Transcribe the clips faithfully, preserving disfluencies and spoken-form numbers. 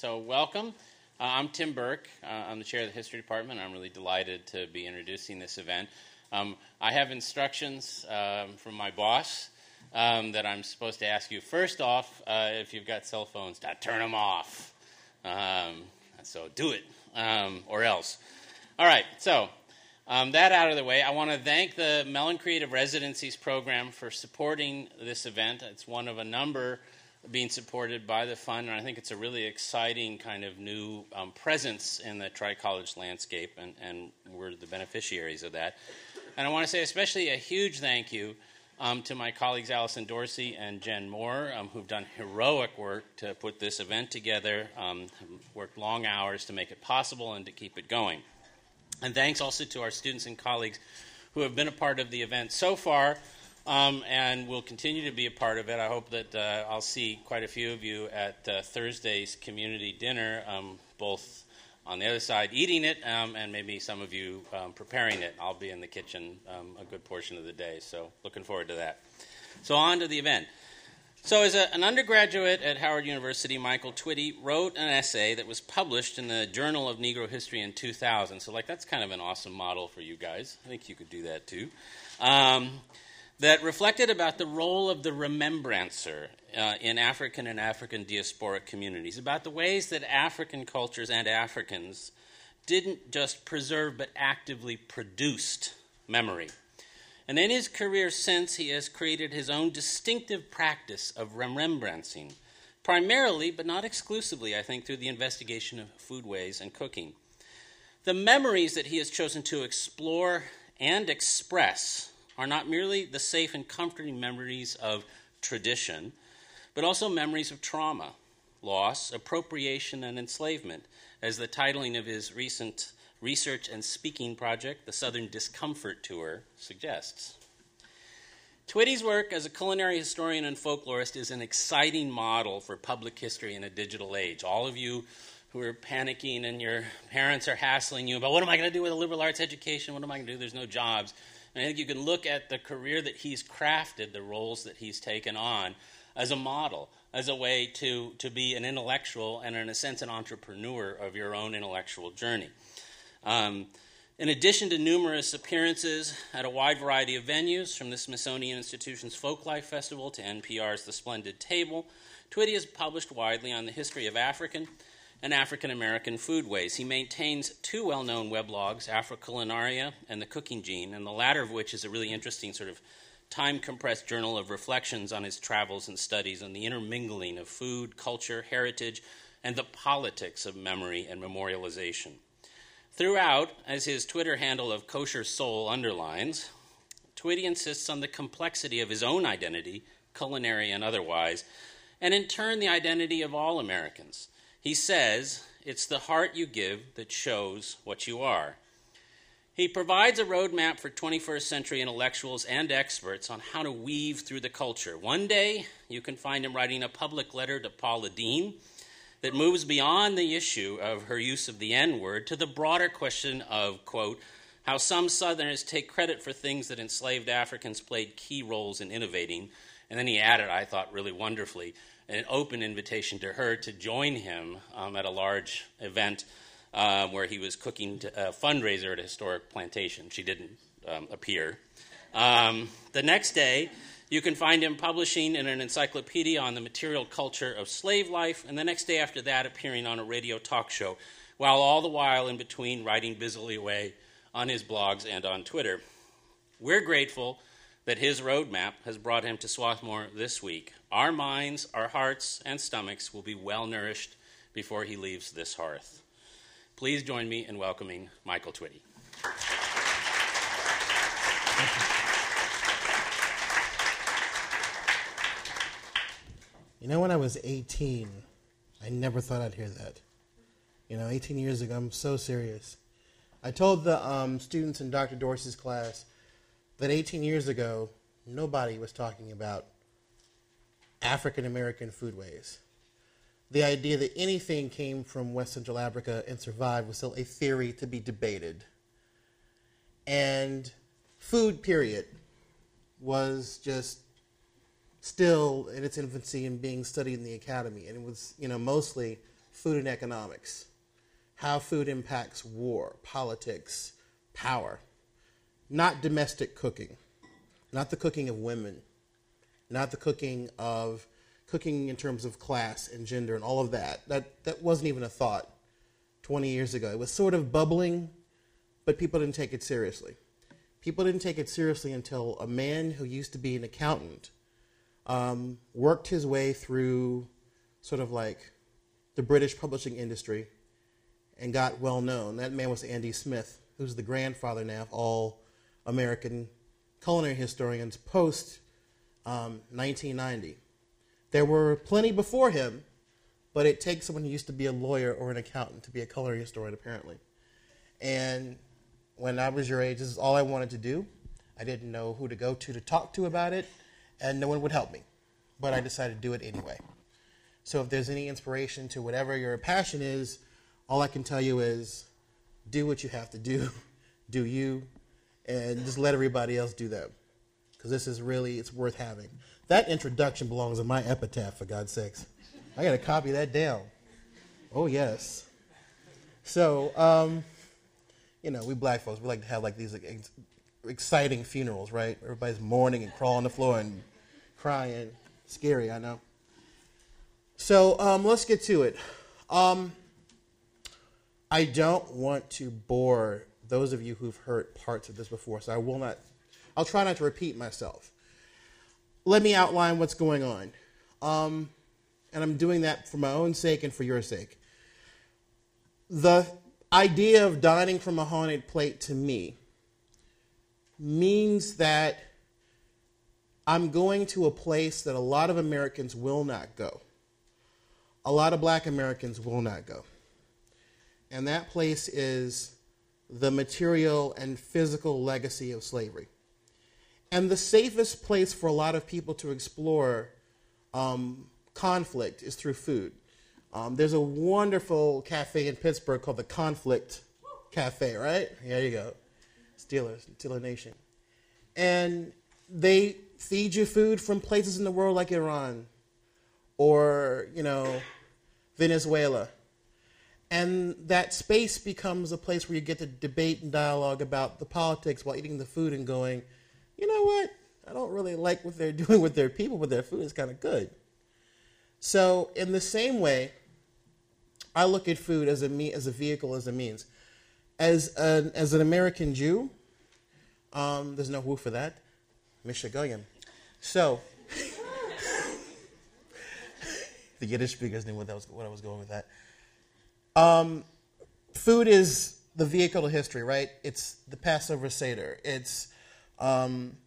So welcome. Uh, I'm Tim Burke. Uh, I'm the chair of the history department. I'm really delighted to be introducing this event. Um, I have instructions um, from my boss um, that I'm supposed to ask you. First off, uh, if you've got cell phones, to turn them off. Um, so do it, um, or else. All right, so um, that out of the way, I want to thank the Mellon Creative Residencies program for supporting this event. It's one of a number being supported by the fund, and I think it's a really exciting kind of new um, presence in the Tri-College landscape, and, and we're the beneficiaries of that. And I want to say especially a huge thank you um, to my colleagues Allison Dorsey and Jen Moore, um, who've done heroic work to put this event together, um, worked long hours to make it possible and to keep it going. And thanks also to our students and colleagues who have been a part of the event so far, Um, and will continue to be a part of it. I hope that uh, I'll see quite a few of you at uh, Thursday's community dinner, um, both on the other side eating it um, and maybe some of you um, preparing it. I'll be in the kitchen um, a good portion of the day, so looking forward to that. So on to the event. So as a, an undergraduate at Howard University, Michael Twitty wrote an essay that was published in the Journal of Negro History in two thousand. So like that's kind of an awesome model for you guys. I think you could do that too. Um, that reflected about the role of the remembrancer uh, in African and African diasporic communities, about the ways that African cultures and Africans didn't just preserve but actively produced memory. And in his career since, he has created his own distinctive practice of remembrancing, primarily, but not exclusively, I think, through the investigation of foodways and cooking. The memories that he has chosen to explore and express are not merely the safe and comforting memories of tradition, but also memories of trauma, loss, appropriation, and enslavement, as the titling of his recent research and speaking project, the Southern Discomfort Tour, suggests. Twitty's work as a culinary historian and folklorist is an exciting model for public history in a digital age. All of you who are panicking and your parents are hassling you about, what am I going to do with a liberal arts education? What am I going to do? There's no jobs. And I think you can look at the career that he's crafted, the roles that he's taken on, as a model, as a way to, to be an intellectual and, in a sense, an entrepreneur of your own intellectual journey. Um, in addition to numerous appearances at a wide variety of venues, from the Smithsonian Institution's Folklife Festival to N P R's The Splendid Table, Twitty has published widely on the history of African and African-American foodways. He maintains two well-known weblogs, Afro-Culinaria and The Cooking Gene, and the latter of which is a really interesting sort of time-compressed journal of reflections on his travels and studies on the intermingling of food, culture, heritage, and the politics of memory and memorialization. Throughout, as his Twitter handle of Kosher Soul underlines, Twitty insists on the complexity of his own identity, culinary and otherwise, and in turn the identity of all Americans. He says, it's the heart you give that shows what you are. He provides a roadmap for twenty-first century intellectuals and experts on how to weave through the culture. One day, you can find him writing a public letter to Paula Deen that moves beyond the issue of her use of the N-word to the broader question of, quote, how some Southerners take credit for things that enslaved Africans played key roles in innovating. And then he added, I thought really wonderfully, an open invitation to her to join him um, at a large event uh, where he was cooking to, a fundraiser at a historic plantation. She didn't um, appear. Um, the next day, you can find him publishing in an encyclopedia on the material culture of slave life, and the next day after that, appearing on a radio talk show, while all the while in between writing busily away on his blogs and on Twitter. We're grateful that his roadmap has brought him to Swarthmore this week. Our minds, our hearts, and stomachs will be well-nourished before he leaves this hearth. Please join me in welcoming Michael Twitty. You know, when I was eighteen, I never thought I'd hear that. You know, eighteen years ago, I'm so serious. I told the um, students in Doctor Dorsey's class that eighteen years ago, nobody was talking about African-American foodways. The idea that anything came from West Central Africa and survived was still a theory to be debated. And food, period, was just still in its infancy and being studied in the academy. And it was, you know, mostly food and economics, how food impacts war, politics, power, not domestic cooking, not the cooking of women, not the cooking of cooking in terms of class and gender and all of that. That that wasn't even a thought twenty years ago. It was sort of bubbling, but people didn't take it seriously. People didn't take it seriously until a man who used to be an accountant um, worked his way through sort of like the British publishing industry and got well known. That man was Andy Smith, who's the grandfather now of all American culinary historians post um, nineteen ninety. There were plenty before him, but it takes someone who used to be a lawyer or an accountant to be a culinary historian, apparently. And when I was your age, this is all I wanted to do. I didn't know who to go to to talk to about it, and no one would help me. But I decided to do it anyway. So if there's any inspiration to whatever your passion is, all I can tell you is do what you have to do, do you, and just let everybody else do them. Because this is really, it's worth having. That introduction belongs in my epitaph, for God's sakes. I got to copy that down. Oh, yes. So, um... you know, we black folks, we like to have like these ex- exciting funerals, right? Everybody's mourning and crawling on the floor and crying. Scary, I know. So um, let's get to it. Um, I don't want to bore those of you who've heard parts of this before, so I will not, I'll try not to repeat myself. Let me outline what's going on. Um, and I'm doing that for my own sake and for your sake. The idea of dining from a haunted plate to me means that I'm going to a place that a lot of Americans will not go. A lot of black Americans will not go. And that place is the material and physical legacy of slavery. And the safest place for a lot of people to explore um, conflict is through food. Um, there's a wonderful cafe in Pittsburgh called the Conflict Cafe, right? There you go. Steelers, Steeler Nation. And they feed you food from places in the world like Iran or, you know, Venezuela. And that space becomes a place where you get to debate and dialogue about the politics while eating the food and going, you know what? I don't really like what they're doing with their people, but their food is kind of good. So in the same way, I look at food as a me as a vehicle, as a means. As an as an American Jew, um, there's no woo for that, Mishagoyim. So the Yiddish speakers knew what that was what I was going with that. Um, food is the vehicle of history, right? It's the Passover Seder. It's um,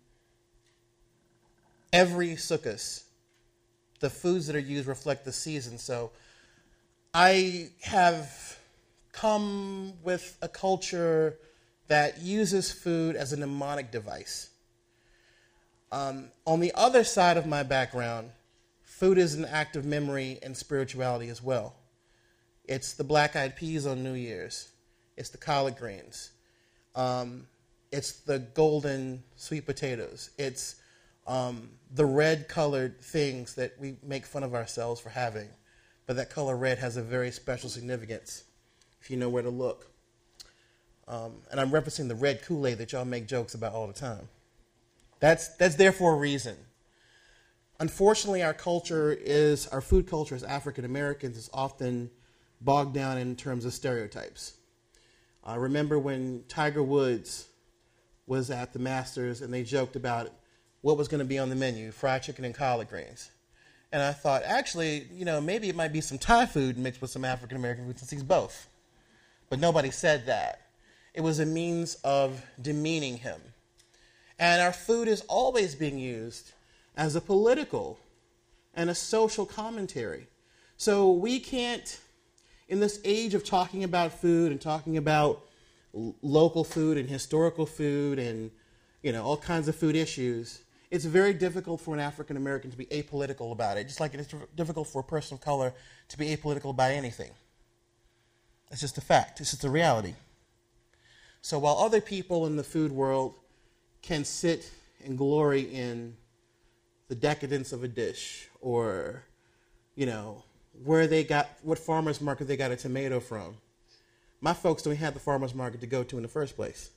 every Sukkot. The foods that are used reflect the season. So I have come with a culture that uses food as a mnemonic device. Um, on the other side of my background, food is an act of memory and spirituality as well. It's the black-eyed peas on New Year's. It's the collard greens. Um, it's the golden sweet potatoes. It's um, the red-colored things that we make fun of ourselves for having. But that color red has a very special significance if you know where to look. Um, and I'm referencing the red Kool-Aid that y'all make jokes about all the time. That's that's there for a reason. Unfortunately, our culture is, our food culture as African Americans is often bogged down in terms of stereotypes. I remember when Tiger Woods was at the Masters and they joked about what was going to be on the menu, fried chicken and collard greens. And I thought, actually, you know, maybe it might be some Thai food mixed with some African American food since he's both. But nobody said that. It was a means of demeaning him. And our food is always being used as a political and a social commentary. So we can't, in this age of talking about food and talking about l- local food and historical food and, you know, all kinds of food issues, it's very difficult for an African American to be apolitical about it, just like it's difficult for a person of color to be apolitical about anything. It's just a fact. It's just a reality. So while other people in the food world can sit and glory in the decadence of a dish or, you know, where they got, what farmer's market they got a tomato from. My folks don't have the farmer's market to go to in the first place.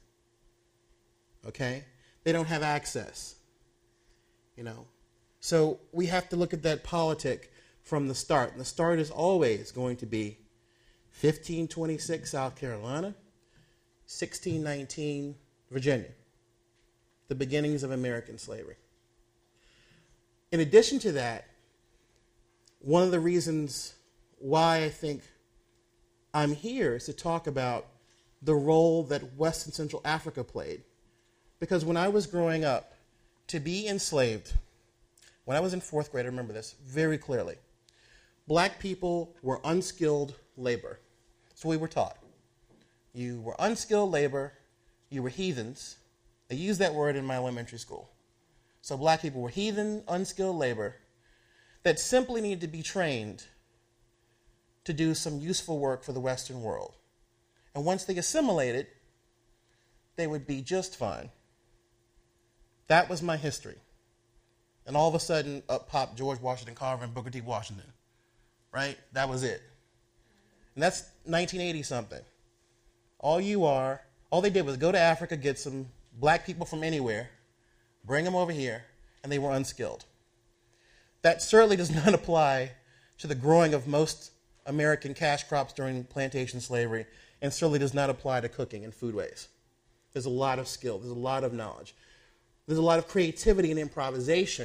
Okay? They don't have access. You know? So we have to look at that politic from the start. And the start is always going to be fifteen twenty-six South Carolina, sixteen nineteen Virginia, the beginnings of American slavery. In addition to that, one of the reasons why I think I'm here is to talk about the role that West and Central Africa played. Because when I was growing up, to be enslaved, when I was in fourth grade, I remember this very clearly. Black people were unskilled labor. That's what we were taught. You were unskilled labor, you were heathens. They used that word in my elementary school. So black people were heathen, unskilled labor that simply needed to be trained to do some useful work for the Western world. And once they assimilated, they would be just fine. That was my history. And all of a sudden, up popped George Washington Carver and Booker T. Washington. Right? That was it. And that's nineteen eighty something. All you are, all they did was go to Africa, get some black people from anywhere, bring them over here, and they were unskilled. That certainly does not apply to the growing of most American cash crops during plantation slavery, and certainly does not apply to cooking and foodways. There's a lot of skill. There's a lot of knowledge. There's a lot of creativity and improvisation.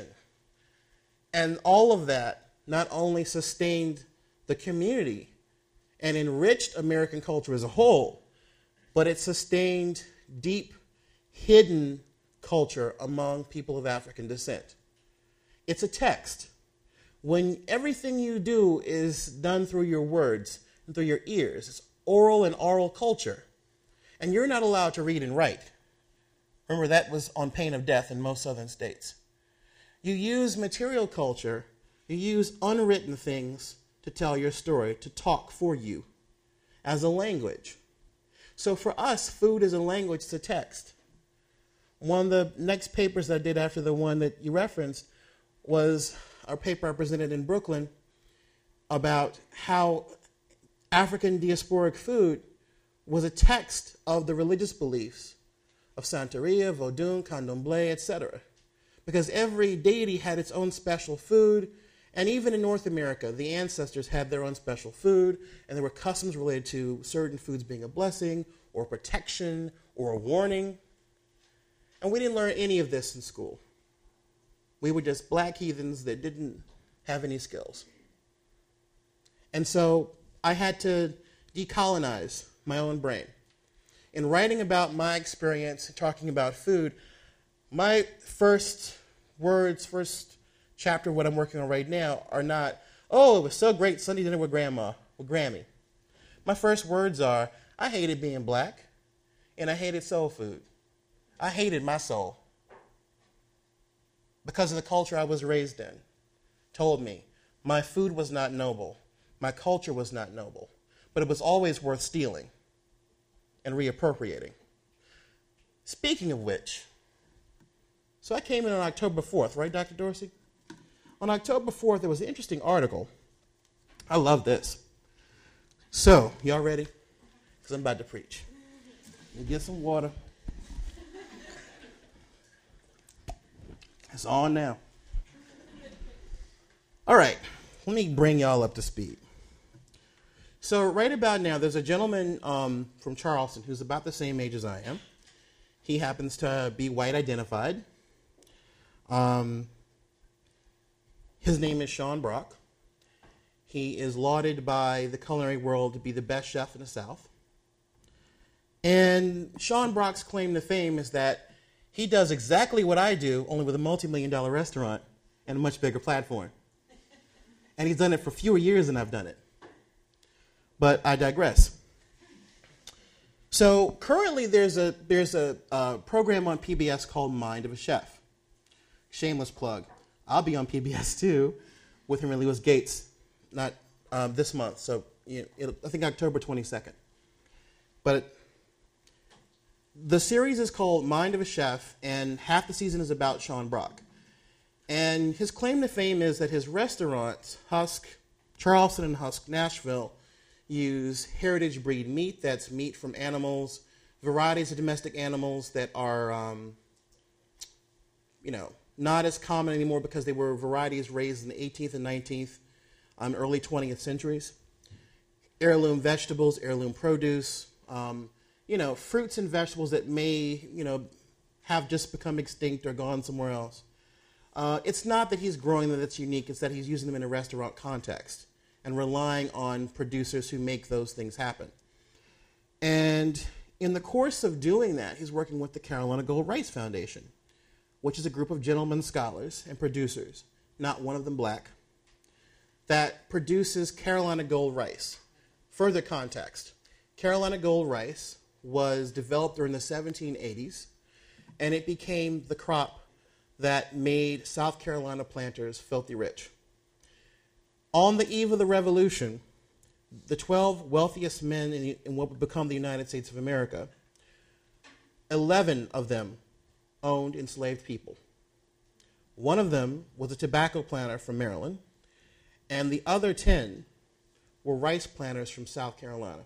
And all of that not only sustained the community and enriched American culture as a whole, but it sustained deep, hidden culture among people of African descent. It's a text. When everything you do is done through your words and through your ears, it's oral and oral culture, and you're not allowed to read and write. Remember, that was on pain of death in most southern states. You use material culture, you use unwritten things to tell your story, to talk for you as a language. So for us, food is a language to text. One of the next papers I did after the one that you referenced was our paper I presented in Brooklyn about how African diasporic food was a text of the religious beliefs of Santeria, Vodun, Candomblé, et cetera. Because every deity had its own special food, and even in North America, the ancestors had their own special food, and there were customs related to certain foods being a blessing, or protection, or a warning. And we didn't learn any of this in school. We were just black heathens that didn't have any skills. And so I had to decolonize my own brain. In writing about my experience, talking about food, my first words, first chapter of what I'm working on right now are not, oh, it was so great Sunday dinner with grandma, with Grammy. My first words are, I hated being black, and I hated soul food. I hated my soul because of the culture I was raised in. Told me my food was not noble, my culture was not noble, but it was always worth stealing and reappropriating. Speaking of which, so I came in on October fourth, right, Doctor Dorsey? On October fourth, there was an interesting article. I love this. So, y'all ready? Because I'm about to preach. Let me get some water. It's on now. All right, let me bring y'all up to speed. So right about now, there's a gentleman um, from Charleston who's about the same age as I am. He happens to be white identified. Um, his name is Sean Brock. He is lauded by the culinary world to be the best chef in the South. And Sean Brock's claim to fame is that he does exactly what I do, only with a multi-million dollar restaurant and a much bigger platform. And he's done it for fewer years than I've done it. But I digress. So currently there's a there's a uh, program on P B S called Mind of a Chef. Shameless plug. I'll be on P B S too with Henry Louis Gates, not um, this month. So you know, I think October twenty-second. But the series is called Mind of a Chef, and half the season is about Sean Brock. And his claim to fame is that his restaurants, Husk, Charleston and Husk Nashville use heritage breed meat. That's meat from animals, varieties of domestic animals that are, um, you know, not as common anymore because they were varieties raised in the eighteenth and nineteenth, um, early twentieth centuries. Heirloom vegetables, heirloom produce, um, you know, fruits and vegetables that may, you know, have just become extinct or gone somewhere else. Uh, it's not that he's growing them that's unique, it's that he's using them in a restaurant context and relying on producers who make those things happen. And in the course of doing that, he's working with the Carolina Gold Rice Foundation, which is a group of gentlemen scholars and producers, not one of them black, that produces Carolina Gold rice. Further context, Carolina Gold rice was developed during the seventeen eighties, and it became the crop that made South Carolina planters filthy rich. On the eve of the Revolution, the twelve wealthiest men in, in what would become the United States of America, eleven of them owned enslaved people. One of them was a tobacco planter from Maryland, and the other ten were rice planters from South Carolina.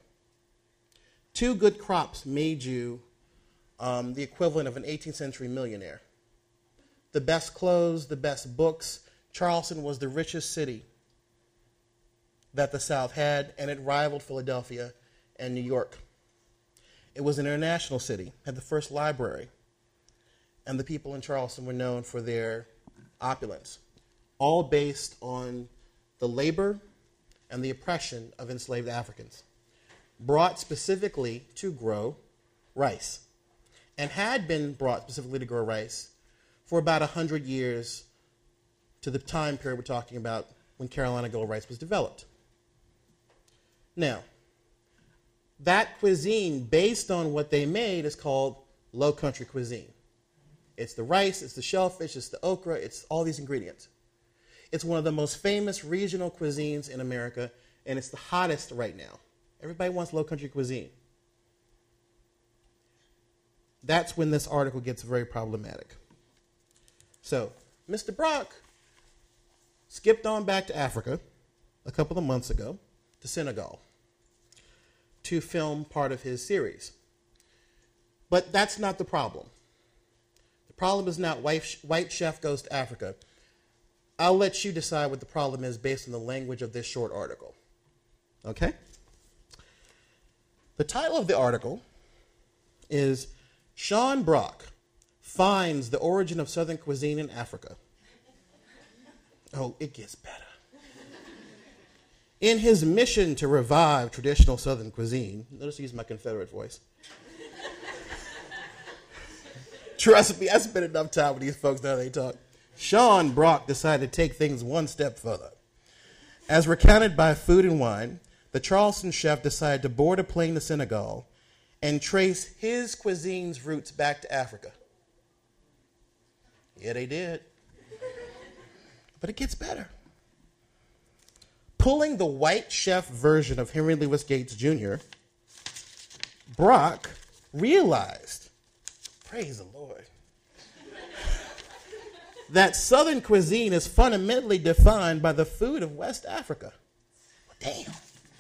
Two good crops made you um, the equivalent of an eighteenth century millionaire. The best clothes, the best books. Charleston was the richest city that the South had, and it rivaled Philadelphia and New York. It was an international city, had the first library, and the people in Charleston were known for their opulence, all based on the labor and the oppression of enslaved Africans, brought specifically to grow rice, and had been brought specifically to grow rice for about one hundred years to the time period we're talking about when Carolina Gold rice was developed. Now, that cuisine based on what they made is called low country cuisine. It's the rice, it's the shellfish, it's the okra, it's all these ingredients. It's one of the most famous regional cuisines in America, and it's the hottest right now. Everybody wants low country cuisine. That's when this article gets very problematic. So, Mister Brock skipped on back to Africa a couple of months ago, to Senegal, to film part of his series. But that's not the problem. The problem is not White Chef Goes to Africa. I'll let you decide what the problem is based on the language of this short article. Okay? The title of the article is Sean Brock Finds the Origin of Southern Cuisine in Africa. Oh, it gets better. In his mission to revive traditional Southern cuisine, notice I use my Confederate voice. Trust me, I spent enough time with these folks now they talk. Sean Brock decided to take things one step further. As recounted by Food and Wine, the Charleston chef decided to board a plane to Senegal and trace his cuisine's roots back to Africa. Yeah, they did. But it gets better. Pulling the white chef version of Henry Louis Gates Junior, Brock realized, praise the Lord, that Southern cuisine is fundamentally defined by the food of West Africa. Damn.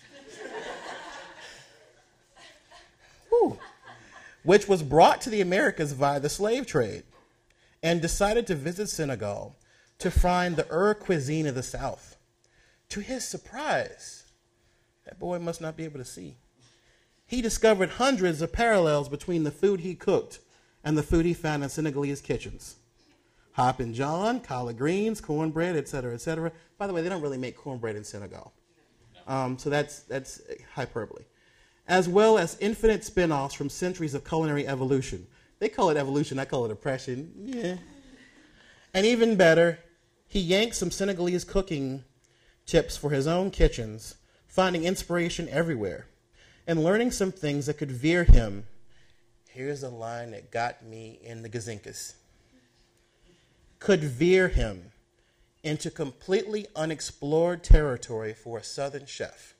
Whew. Which was brought to the Americas via the slave trade, and decided to visit Senegal to find the Ur cuisine of the South. To his surprise, that boy must not be able to see. He discovered hundreds of parallels between the food he cooked and the food he found in Senegalese kitchens. Hop and John, collard greens, cornbread, et cetera, et cetera. By the way, they don't really make cornbread in Senegal. Um, so that's, that's hyperbole. As well as infinite spin-offs from centuries of culinary evolution. They call it evolution, I call it oppression. Yeah. And even better, he yanked some Senegalese cooking tips for his own kitchens, finding inspiration everywhere, and learning some things that could veer him. Here's a line that got me in the gazinkas. Could veer him into completely unexplored territory for a Southern chef.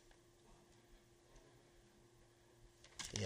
Yeah.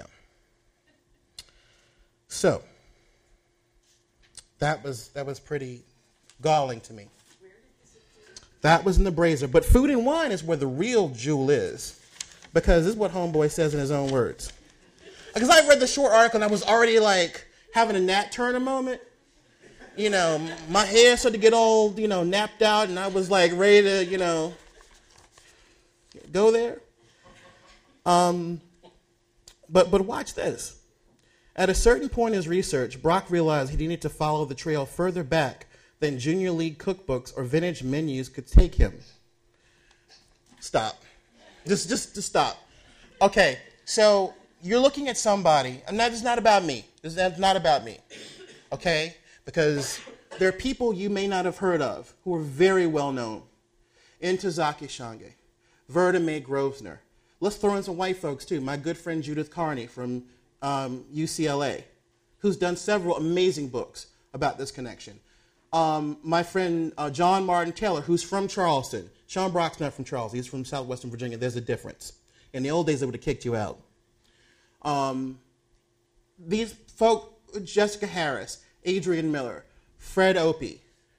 So, that was that was pretty galling to me. That was in the brazier. But food and wine is where the real jewel is. Because this is what Homeboy says in his own words. Because I read the short article and I was already like having a Nat Turner moment. You know, my hair started to get all, you know, napped out and I was like ready to, you know, go there. Um, but but watch this. At a certain point in his research, Brock realized he needed to follow the trail further back than Junior League cookbooks or vintage menus could take him. Stop. Just, just, just stop. Okay, so you're looking at somebody, and that is not about me. This is not about me, okay? Because there are people you may not have heard of who are very well known. Ntozake Shange, Verda Mae Grosvenor. Let's throw in some white folks too. My good friend Judith Carney from um, U C L A, who's done several amazing books about this connection. Um, my friend uh, John Martin Taylor, who's from Charleston. Sean Brock's not from Charleston. He's from southwestern Virginia. There's a difference. In the old days, they would have kicked you out. Um, these folk, Jessica Harris, Adrian Miller, Fred Opie,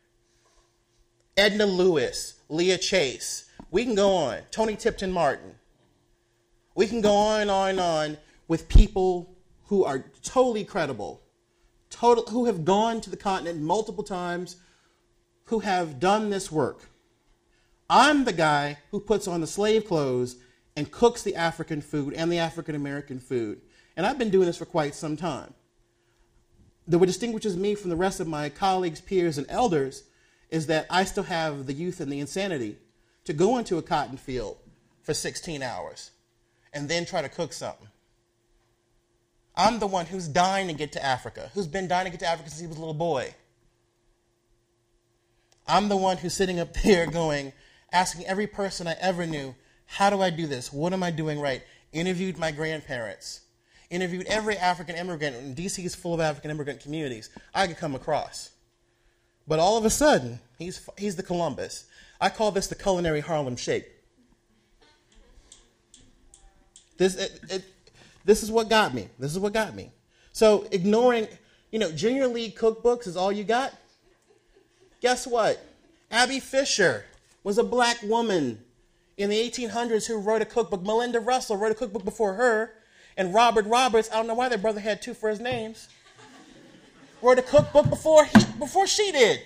Edna Lewis, Leah Chase. We can go on. Tony Tipton Martin. We can go on and on and on with people who are totally credible, total, who have gone to the continent multiple times, who have done this work. I'm the guy who puts on the slave clothes and cooks the African food and the African-American food. And I've been doing this for quite some time. The what distinguishes me from the rest of my colleagues, peers, and elders is that I still have the youth and the insanity to go into a cotton field for sixteen hours and then try to cook something. I'm the one who's dying to get to Africa, who's been dying to get to Africa since he was a little boy. I'm the one who's sitting up there going, asking every person I ever knew, how do I do this? What am I doing right? Interviewed my grandparents. Interviewed every African immigrant, and D C is full of African immigrant communities I could come across. But all of a sudden, he's, he's the Columbus. I call this the culinary Harlem Shake. This, it, it, this is what got me. This is what got me. So ignoring, you know, Junior League cookbooks is all you got? Guess what? Abby Fisher was a black woman in the eighteen hundreds who wrote a cookbook. Melinda Russell wrote a cookbook before her. And Robert Roberts, I don't know why their brother had two first names, wrote a cookbook before he, before she did.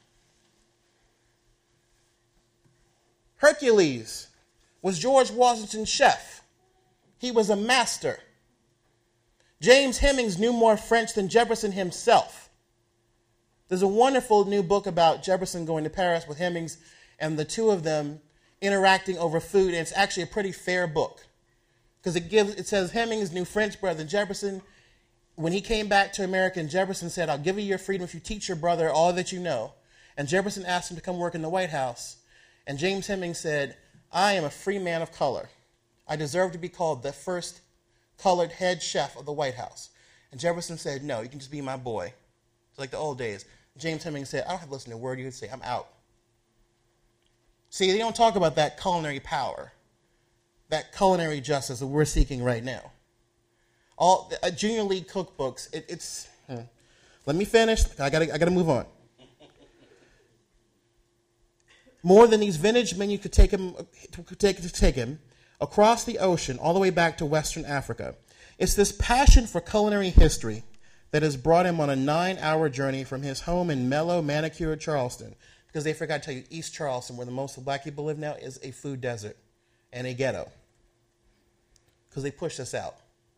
Hercules was George Washington's chef. He was a master. James Hemings knew more French than Jefferson himself. There's a wonderful new book about Jefferson going to Paris with Hemings and the two of them interacting over food, and it's actually a pretty fair book. Because it gives, it says Hemings knew French better than Jefferson. When he came back to America, and Jefferson said, I'll give you your freedom if you teach your brother all that you know. And Jefferson asked him to come work in the White House. And James Hemings said, I am a free man of color. I deserve to be called the first colored head chef of the White House. And Jefferson said, no, you can just be my boy. It's like the old days. James Hemings said, I don't have to listen to a word you would say. I'm out. See, they don't talk about that culinary power, that culinary justice that we're seeking right now. All uh, Junior League cookbooks, it, it's, hmm. Let me finish. I gotta, I gotta move on. More than these vintage menus could take him, could take, to take him across the ocean, all the way back to Western Africa. It's this passion for culinary history that has brought him on a nine-hour journey from his home in mellow, manicured Charleston, because they forgot to tell you, East Charleston, where the most of black people live now, is a food desert and a ghetto, because they pushed us out.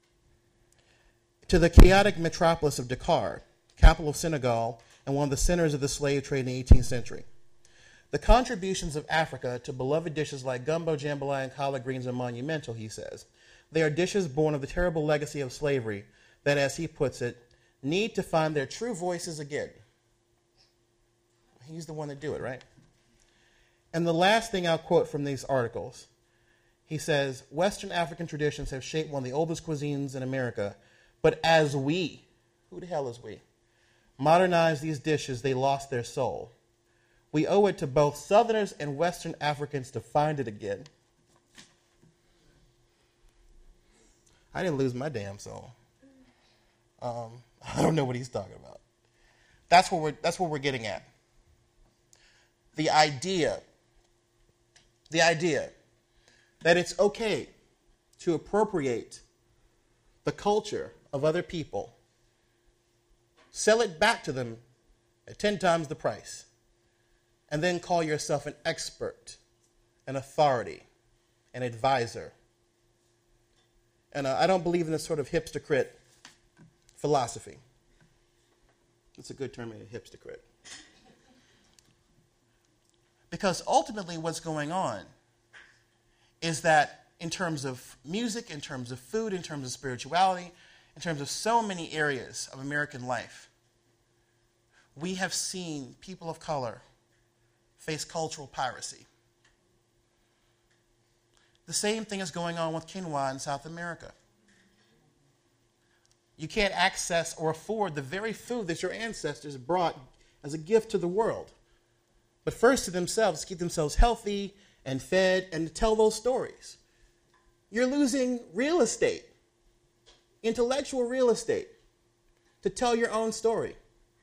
To the chaotic metropolis of Dakar, capital of Senegal, and one of the centers of the slave trade in the eighteenth century. The contributions of Africa to beloved dishes like gumbo, jambalaya, and collard greens are monumental, he says. They are dishes born of the terrible legacy of slavery that, as he puts it, need to find their true voices again. He's the one to do it, right? And the last thing I'll quote from these articles, he says, Western African traditions have shaped one of the oldest cuisines in America, but as we, who the hell is we, modernize these dishes, they lost their soul. We owe it to both Southerners and Western Africans to find it again. I didn't lose my damn soul. Um, I don't know what he's talking about. That's what we're, that's what we're getting at. The idea The idea that it's okay to appropriate the culture of other people, sell it back to them at ten times the price, and then call yourself an expert, an authority, an advisor. And uh, I don't believe in this sort of hipstercrit philosophy. It's a good term, a hipstercrit. Because ultimately what's going on is that in terms of music, in terms of food, in terms of spirituality, in terms of so many areas of American life, we have seen people of color face cultural piracy. The same thing is going on with quinoa in South America. You can't access or afford the very food that your ancestors brought as a gift to the world. But first to themselves, to keep themselves healthy and fed and to tell those stories. You're losing real estate, intellectual real estate, to tell your own story.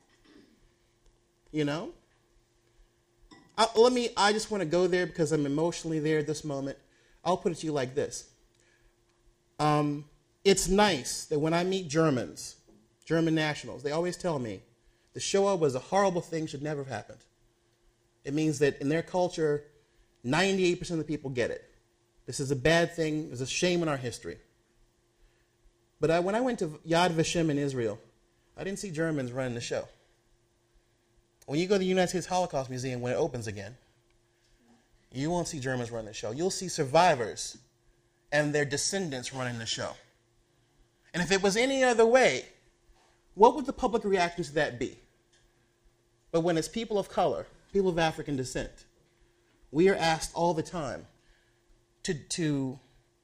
You know? I, let me, I just want to go there because I'm emotionally there at this moment. I'll put it to you like this. Um, it's nice that when I meet Germans, German nationals, they always tell me the Shoah was a horrible thing, should never have happened. It means that in their culture, ninety-eight percent of the people get it. This is a bad thing. It's a shame in our history. But I, when I went to Yad Vashem in Israel, I didn't see Germans running the show. When you go to the United States Holocaust Museum when it opens again, you won't see Germans running the show. You'll see survivors and their descendants running the show. And if it was any other way, what would the public reaction to that be? But when it's people of color, people of African descent, we are asked all the time to, to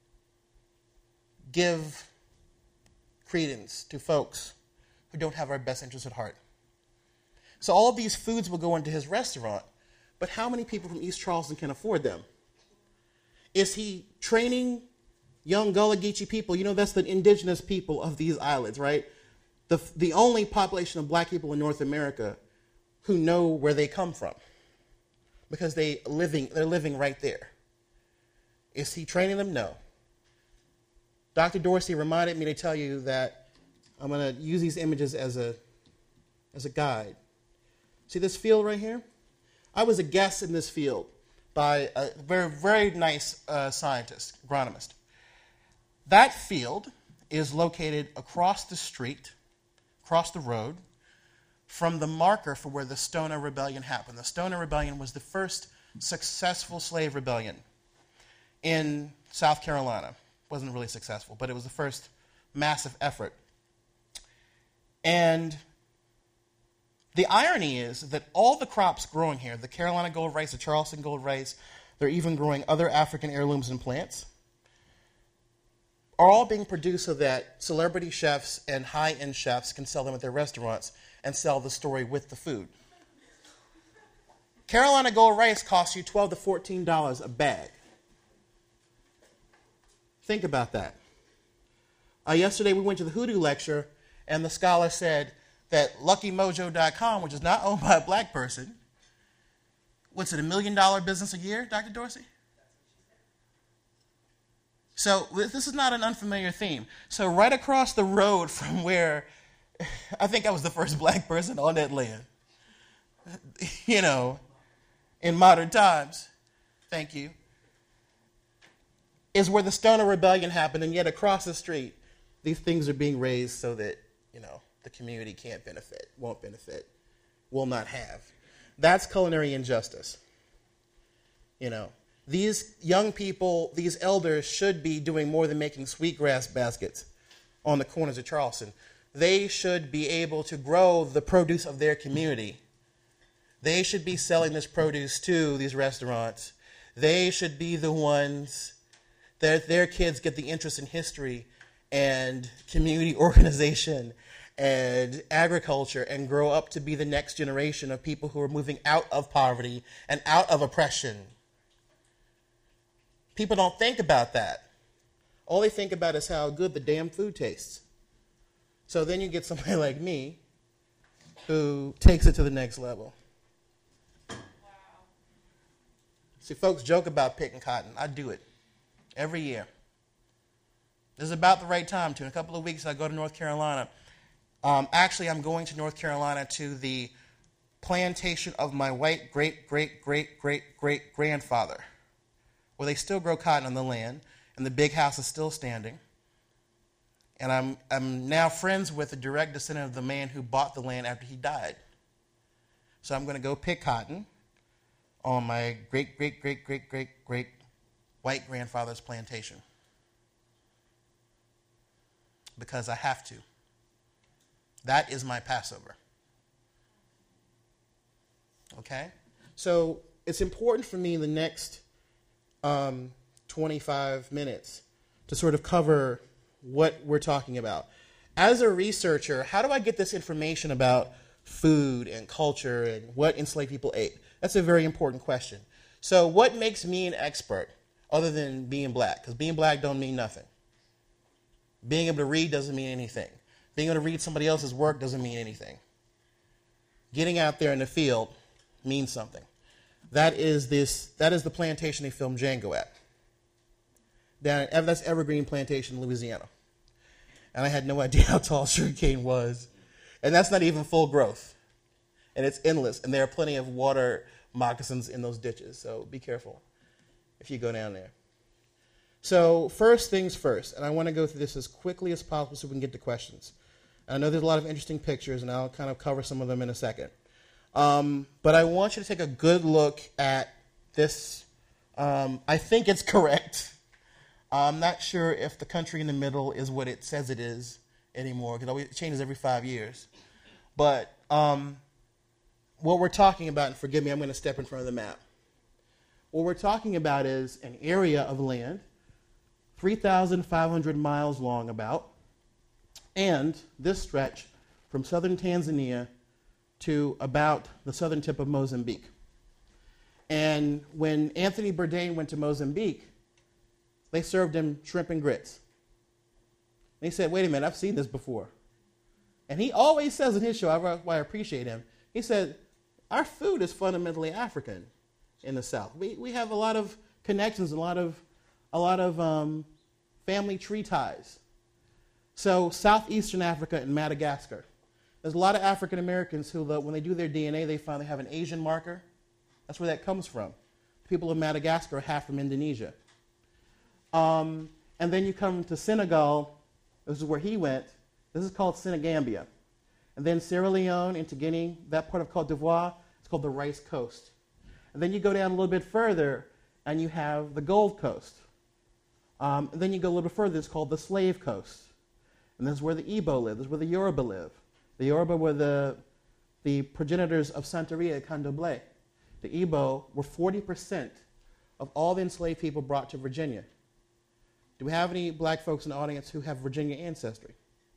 give credence to folks who don't have our best interests at heart. So all of these foods will go into his restaurant, but how many people from East Charleston can afford them? Is he training young Gullah Geechee people? You know, that's the indigenous people of these islands, right? The, the only population of black people in North America who know where they come from because they living, they're living right there. Is he training them? No. Doctor Dorsey reminded me to tell you that I'm going to use these images as a, as a guide. See this field right here? I was a guest in this field by a very, very nice uh, scientist, agronomist. That field is located across the street, across the road, from the marker for where the Stoner Rebellion happened. The Stoner Rebellion was the first successful slave rebellion in South Carolina. It wasn't really successful, but it was the first massive effort. And the irony is that all the crops growing here, the Carolina gold rice, the Charleston gold rice, they're even growing other African heirlooms and plants, are all being produced so that celebrity chefs and high-end chefs can sell them at their restaurants and sell the story with the food. Carolina gold rice costs you twelve to fourteen dollars a bag. Think about that. Uh, yesterday we went to the Hoodoo lecture, and the scholar said that Lucky Mojo dot com, which is not owned by a black person, what's it, a million dollar business a year, Doctor Dorsey? So this is not an unfamiliar theme. So right across the road from where, I think I was the first black person on that land, you know, in modern times, thank you, is where the Stoner Rebellion happened, and yet across the street, these things are being raised so that, you know, the community can't benefit, won't benefit, will not have. That's culinary injustice. You know, these young people, these elders should be doing more than making sweetgrass baskets on the corners of Charleston. They should be able to grow the produce of their community. They should be selling this produce to these restaurants. They should be the ones that their kids get the interest in history and community organization and agriculture and grow up to be the next generation of people who are moving out of poverty and out of oppression. People don't think about that. All they think about is how good the damn food tastes. So then you get somebody like me who takes it to the next level. Wow. See, folks joke about picking cotton. I do it every year. This is about the right time to. In a couple of weeks, I go to North Carolina. Um, actually, I'm going to North Carolina to the plantation of my white great, great, great, great, great grandfather, where they still grow cotton on the land, and the big house is still standing. And I'm I'm now friends with a direct descendant of the man who bought the land after he died. So I'm going to go pick cotton on my great, great, great, great, great, great white grandfather's plantation. Because I have to. That is my Passover. Okay? So it's important for me in the next um, twenty-five minutes to sort of cover what we're talking about. As a researcher, how do I get this information about food and culture and what enslaved people ate? That's a very important question. So what makes me an expert other than being black? Because being black don't mean nothing. Being able to read doesn't mean anything. Being able to read somebody else's work doesn't mean anything. Getting out there in the field means something. That is this. That is the plantation they filmed Django at. Down at, that's Evergreen Plantation, Louisiana. And I had no idea how tall sugarcane was. And that's not even full growth. And it's endless. And there are plenty of water moccasins in those ditches. So be careful if you go down there. So first things first, and I want to go through this as quickly as possible so we can get to questions. I know there's a lot of interesting pictures, and I'll kind of cover some of them in a second. Um, but I want you to take a good look at this. Um, I think it's correct. I'm not sure if the country in the middle is what it says it is anymore, because it changes every five years. But um, what we're talking about, and forgive me, I'm going to step in front of the map. What we're talking about is an area of land, three thousand five hundred miles long about, and this stretch from southern Tanzania to about the southern tip of Mozambique. And when Anthony Bourdain went to Mozambique, they served him shrimp and grits. And he said, wait a minute, I've seen this before. And he always says in his show, why I appreciate him, he said, our food is fundamentally African in the South. We we have a lot of connections, a lot of a lot of um, family tree ties. So southeastern Africa and Madagascar. There's a lot of African Americans who, when they do their D N A, they find they have an Asian marker. That's where that comes from. People of Madagascar are half from Indonesia. Um, and then you come to Senegal. This is where he went. This is called Senegambia. And then Sierra Leone into Guinea, that part of Cote d'Ivoire, it's called the Rice Coast. And then you go down a little bit further, and you have the Gold Coast. Um, and then you go a little bit further, it's called the Slave Coast. And this is where the Igbo live. This is where the Yoruba live. The Yoruba were the, the progenitors of Santeria Candomblé. The Igbo were forty percent of all the enslaved people brought to Virginia. Do we have any black folks in the audience who have Virginia ancestry?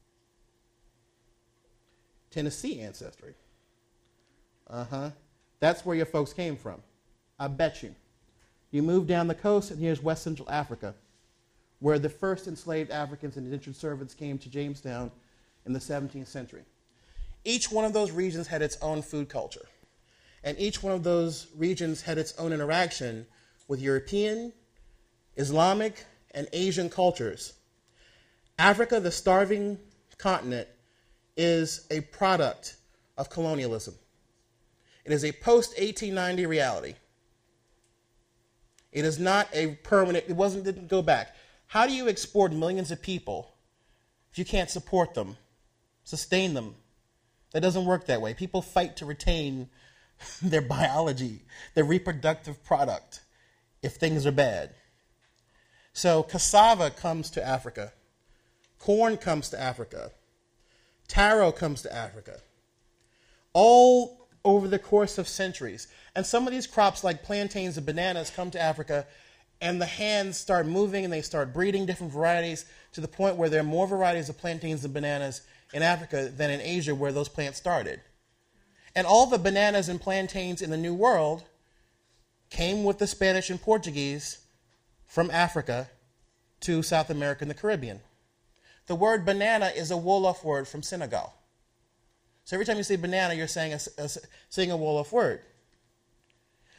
Tennessee ancestry. Uh-huh. That's where your folks came from. I bet you. You move down the coast, and here's West Central Africa, where the first enslaved Africans and indentured servants came to Jamestown in the seventeenth century. Each one of those regions had its own food culture. And each one of those regions had its own interaction with European, Islamic, and Asian cultures. Africa, the starving continent, is a product of colonialism. It is a post eighteen ninety reality. It is not a permanent, it wasn't, didn't go back. How do you export millions of people if you can't support them, sustain them? That doesn't work that way. People fight to retain their biology, their reproductive product, if things are bad. So cassava comes to Africa. Corn comes to Africa. Taro comes to Africa. All over the course of centuries. And some of these crops, like plantains and bananas, come to Africa, and the hands start moving, and they start breeding different varieties to the point where there are more varieties of plantains and bananas in Africa than in Asia, where those plants started. And all the bananas and plantains in the New World came with the Spanish and Portuguese from Africa to South America and the Caribbean. The word banana is a Wolof word from Senegal. So every time you say banana, you're saying a, a, saying a Wolof word.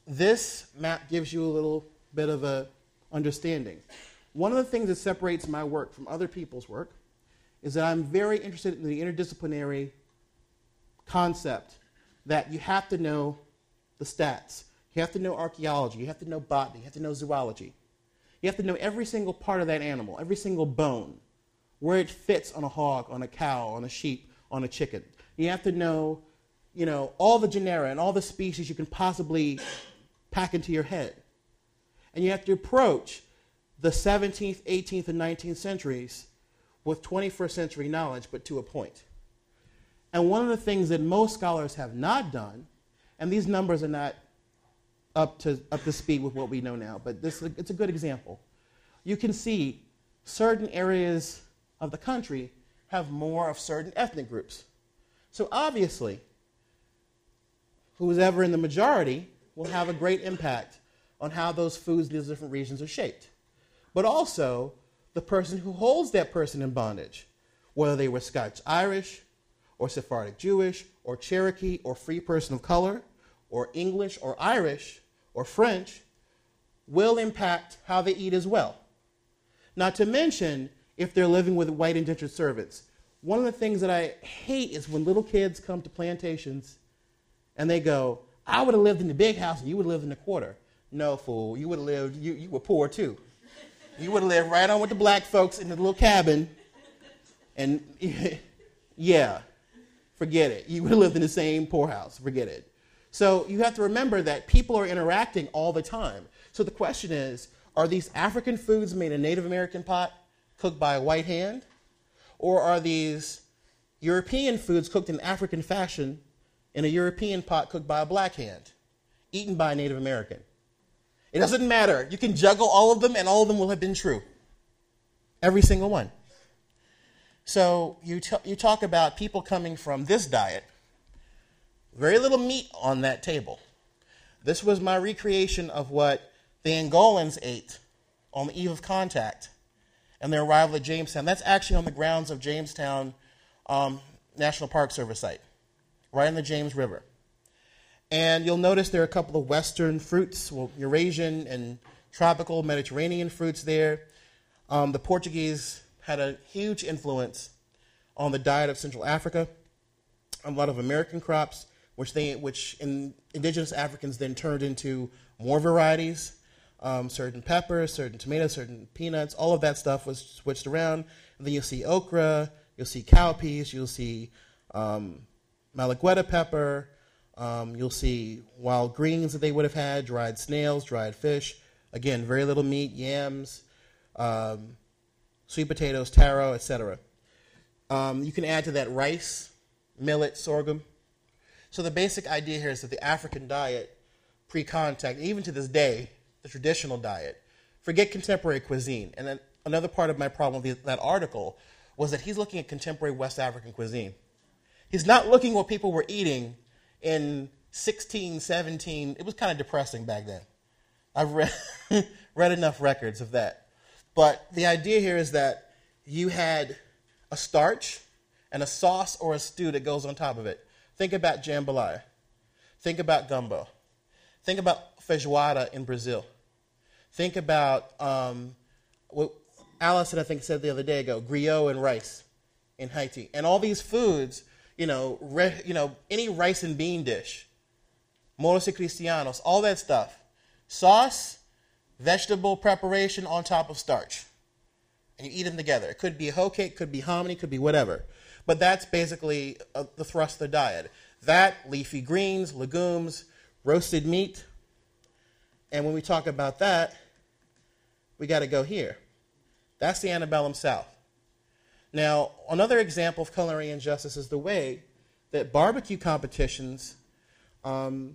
this map gives you a little bit of a understanding. One of the things that separates my work from other people's work is that I'm very interested in the interdisciplinary concept that you have to know the stats. You have to know archaeology. You have to know botany. You have to know zoology. You have to know every single part of that animal, every single bone, where it fits on a hog, on a cow, on a sheep, on a chicken. You have to know, you know, all the genera and all the species you can possibly pack into your head. And you have to approach the seventeenth, eighteenth, and nineteenth centuries with twenty-first century knowledge, but to a point. And one of the things that most scholars have not done, and these numbers are not up to, up to speed with what we know now, but this, it's a good example. You can see certain areas of the country have more of certain ethnic groups. So obviously, who's ever in the majority will have a great impact on how those foods in these different regions are shaped. But also, the person who holds that person in bondage, whether they were Scotch-Irish, or Sephardic Jewish, or Cherokee, or free person of color, or English, or Irish, or French, will impact how they eat as well. Not to mention, if they're living with white indentured servants. One of the things that I hate is when little kids come to plantations and they go, I would have lived in the big house and you would have lived in the quarter. No, fool, you would have lived, you, you were poor too. You would have lived right on with the black folks in the little cabin. And yeah, forget it. You would have lived in the same poorhouse. Forget it. So you have to remember that people are interacting all the time. So the question is, are these African foods made in a Native American pot cooked by a white hand? Or are these European foods cooked in African fashion in a European pot cooked by a black hand, eaten by a Native American? It doesn't matter. You can juggle all of them, and all of them will have been true. Every single one. So you, t- you talk about people coming from this diet. Very little meat on that table. This was my recreation of what the Angolans ate on the eve of contact and their arrival at Jamestown. That's actually on the grounds of Jamestown um, National Park Service site, right on the James River. And you'll notice there are a couple of Western fruits, well, Eurasian and tropical Mediterranean fruits there. Um, the Portuguese had a huge influence on the diet of Central Africa. A lot of American crops, which they, which in, indigenous Africans then turned into more varieties. Um, certain peppers, certain tomatoes, certain peanuts, all of that stuff was switched around. And then you'll see okra, you'll see cowpeas, you'll see um, malagueta pepper, um, you'll see wild greens that they would have had, dried snails, dried fish. Again, very little meat, yams, um, sweet potatoes, taro, et cetera. Um, you can add to that rice, millet, sorghum. So the basic idea here is that the African diet, pre-contact, even to this day, the traditional diet, forget contemporary cuisine. And then another part of my problem with that article was that he's looking at contemporary West African cuisine. He's not looking what people were eating in sixteen, seventeen. It was kind of depressing back then. I've read, read enough records of that. But the idea here is that you had a starch and a sauce or a stew that goes on top of it. Think about jambalaya. Think about gumbo. Think about feijoada in Brazil. Think about um, what Allison, I think, said the other day ago, griot and rice in Haiti. And all these foods, you know, re, you know, any rice and bean dish, moros y cristianos, all that stuff. Sauce, vegetable preparation on top of starch. And you eat them together. It could be a hoe cake, could be hominy, could be whatever. But that's basically uh, the thrust of the diet. That, leafy greens, legumes, roasted meat. And when we talk about that, we got to go here. That's the antebellum South. Now, another example of culinary injustice is the way that barbecue competitions um,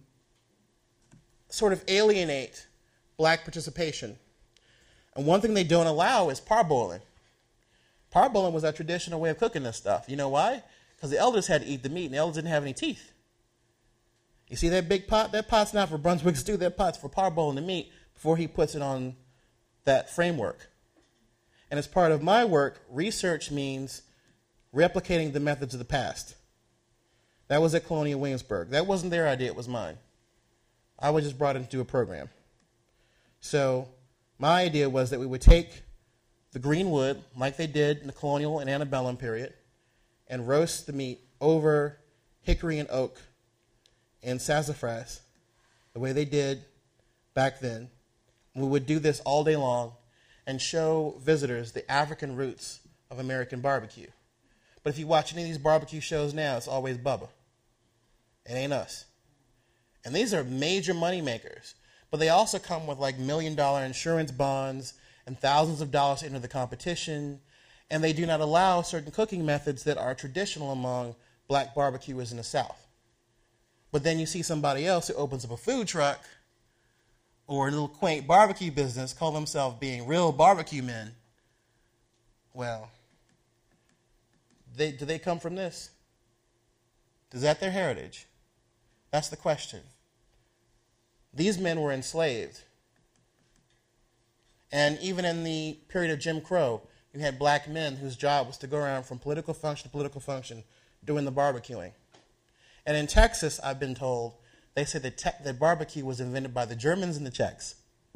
sort of alienate black participation. And one thing they don't allow is parboiling. Parboiling was our traditional way of cooking this stuff. You know why? Because the elders had to eat the meat, and the elders didn't have any teeth. You see that big pot? That pot's not for Brunswick stew. That pot's for parboiling the meat before he puts it on that framework. And as part of my work, research means replicating the methods of the past. That was at Colonial Williamsburg. That wasn't their idea, it was mine. I was just brought in to do a program. So my idea was that we would take the green wood, like they did in the colonial and antebellum period, and roast the meat over hickory and oak and sassafras, the way they did back then. We would do this all day long and show visitors the African roots of American barbecue. But if you watch any of these barbecue shows now, it's always Bubba. It ain't us. And these are major money makers. But they also come with like million dollar insurance bonds and thousands of dollars to enter the competition. And they do not allow certain cooking methods that are traditional among black barbecuers in the South. But then you see somebody else who opens up a food truck or a little quaint barbecue business, call themselves being real barbecue men. Well, they, do they come from this? Is that their heritage? That's the question. These men were enslaved. And even in the period of Jim Crow, you had black men whose job was to go around from political function to political function doing the barbecuing. And in Texas, I've been told, they say that, te- that barbecue was invented by the Germans and the Czechs.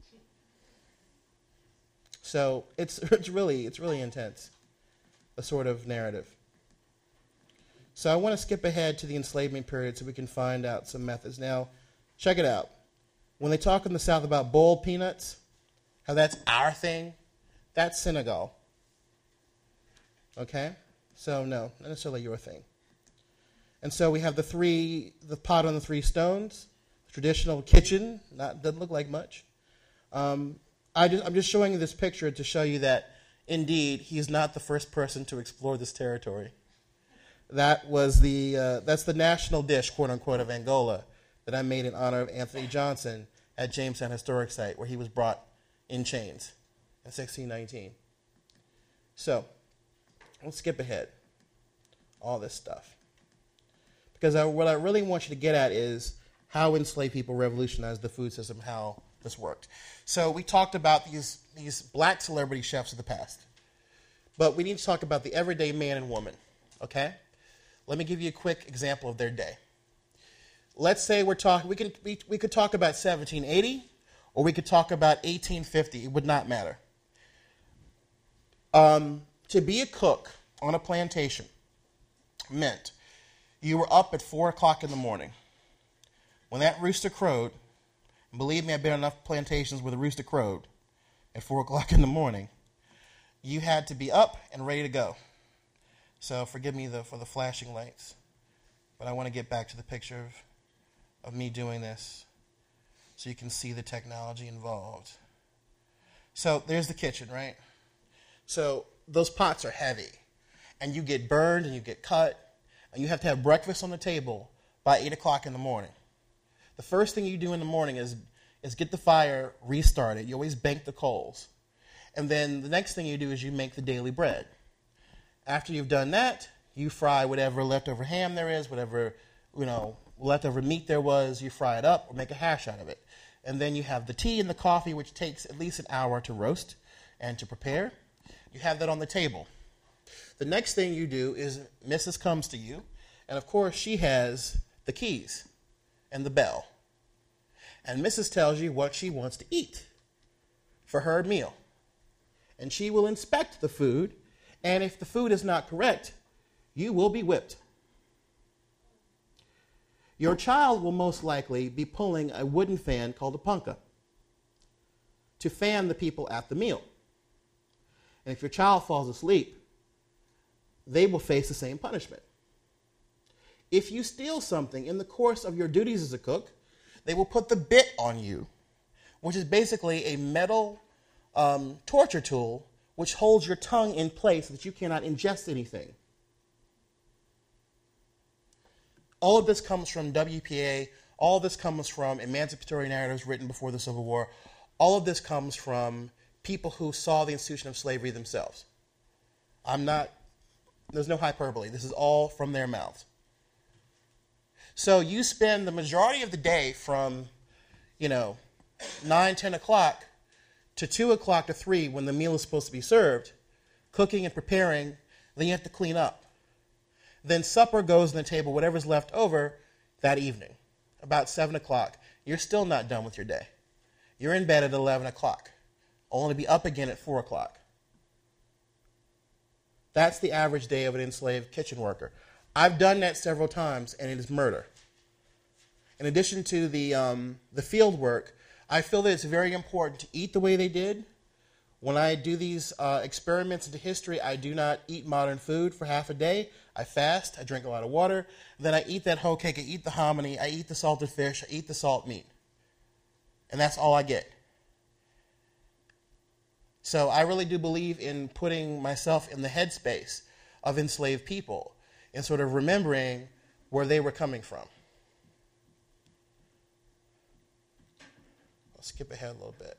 So it's it's really it's really intense, a sort of narrative. So I want to skip ahead to the enslavement period so we can find out some methods. Now, check it out. When they talk in the South about boiled peanuts, how that's our thing, that's Senegal. Okay? So no, not necessarily your thing. And so we have the three, the pot on the three stones, the traditional kitchen, not doesn't look like much. Um, I just, I'm just showing you this picture to show you that, indeed, he's not the first person to explore this territory. That was the, uh, that's the national dish, quote unquote, of Angola that I made in honor of Anthony Johnson at Jamestown Historic Site, where he was brought in chains in sixteen nineteen. So, let's skip ahead. All this stuff. Because I, what I really want you to get at is how enslaved people revolutionized the food system, how this worked. So we talked about these, these black celebrity chefs of the past. But we need to talk about the everyday man and woman, okay? Let me give you a quick example of their day. Let's say we're talking, we, can, we, we could talk about seventeen eighty, or we could talk about eighteen fifty. It would not matter. Um, to be a cook on a plantation meant you were up at four o'clock in the morning. When that rooster crowed, and believe me, I've been on enough plantations where the rooster crowed at four o'clock in the morning, you had to be up and ready to go. So forgive me the, for the flashing lights, but I want to get back to the picture of, of me doing this so you can see the technology involved. So there's the kitchen, right? So those pots are heavy, and you get burned and you get cut, and you have to have breakfast on the table by eight o'clock in the morning. The first thing you do in the morning is, is get the fire restarted. You always bank the coals. And then the next thing you do is you make the daily bread. After you've done that, you fry whatever leftover ham there is, whatever, you know, leftover meat there was, you fry it up or make a hash out of it. And then you have the tea and the coffee, which takes at least an hour to roast and to prepare. You have that on the table. The next thing you do is Missus comes to you, and of course she has the keys and the bell. And Missus tells you what she wants to eat for her meal. And she will inspect the food, and if the food is not correct, you will be whipped. Your child will most likely be pulling a wooden fan called a punka to fan the people at the meal. And if your child falls asleep, they will face the same punishment. If you steal something in the course of your duties as a cook, they will put the bit on you, which is basically a metal um, torture tool which holds your tongue in place so that you cannot ingest anything. All of this comes from W P A. All of this comes from emancipatory narratives written before the Civil War. All of this comes from people who saw the institution of slavery themselves. I'm not, there's no hyperbole. This is all from their mouths. So you spend the majority of the day from, you know, nine, ten o'clock to two o'clock to three when the meal is supposed to be served, cooking and preparing, then you have to clean up. Then supper goes on the table, whatever's left over that evening. About seven o'clock, you're still not done with your day. You're in bed at eleven o'clock, only to be up again at four o'clock. That's the average day of an enslaved kitchen worker. I've done that several times, and it is murder. In addition to the, um, the field work, I feel that it's very important to eat the way they did. When I do these uh, experiments into history, I do not eat modern food for half a day. I fast, I drink a lot of water, then I eat that whole cake, I eat the hominy, I eat the salted fish, I eat the salt meat. And that's all I get. So I really do believe in putting myself in the headspace of enslaved people and sort of remembering where they were coming from. I'll skip ahead a little bit.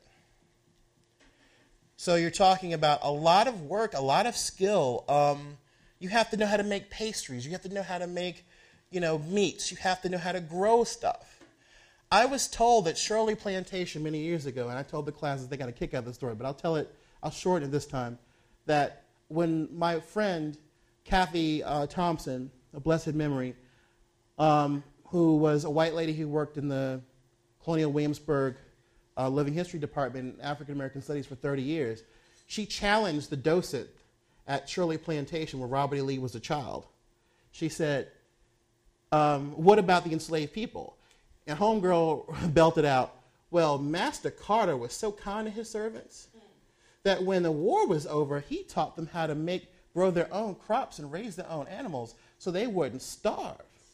So you're talking about a lot of work, a lot of skill. Um, you have to know how to make pastries. You have to know how to make, you know, meats. You have to know how to grow stuff. I was told that Shirley Plantation many years ago, and I told the classes they got a kick out of the story, but I'll tell it, I'll shorten it this time, that when my friend Kathy uh, Thompson, a blessed memory, um, who was a white lady who worked in the Colonial Williamsburg uh, Living History Department in African American Studies for thirty years, she challenged the docent at Shirley Plantation where Robert E. Lee was a child. She said, um, what about the enslaved people? And homegirl belted out, well, Master Carter was so kind to his servants that when the war was over, he taught them how to make, grow their own crops and raise their own animals so they wouldn't starve.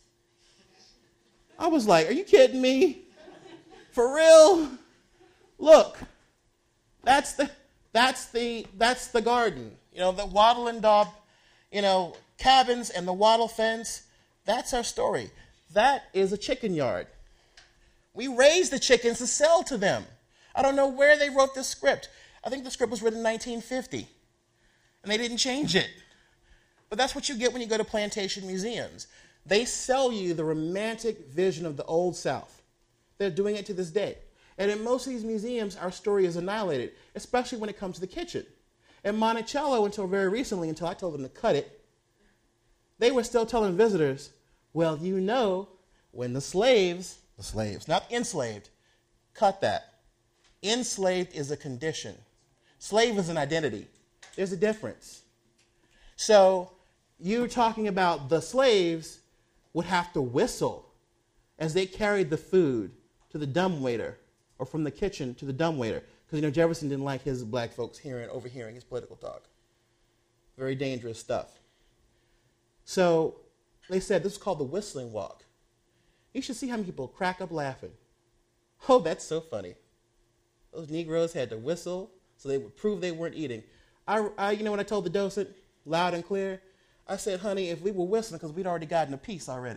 I was like, are you kidding me? For real? Look, that's the that's the that's the garden. You know, the wattle and daub, you know, cabins and the wattle fence, that's our story. That is a chicken yard. We raise the chickens to sell to them. I don't know where they wrote this script. I think the script was written in nineteen fifty, and they didn't change it. But that's what you get when you go to plantation museums. They sell you the romantic vision of the Old South. They're doing it to this day. And in most of these museums, our story is annihilated, especially when it comes to the kitchen. In Monticello, until very recently, until I told them to cut it, they were still telling visitors, well, you know, when the slaves, the slaves, not enslaved, cut that. Enslaved is a condition. Slave is an identity. There's a difference. So you're talking about the slaves would have to whistle as they carried the food to the dumbwaiter, or from the kitchen to the dumbwaiter. Because, you know, Jefferson didn't like his black folks hearing, overhearing his political talk. Very dangerous stuff. So they said this is called the whistling walk. You should see how many people crack up laughing. Oh, that's so funny. Those Negroes had to whistle so they would prove they weren't eating. I, I you know, when I told the docent, loud and clear, I said, honey, if we were whistling, because we'd already gotten a piece already.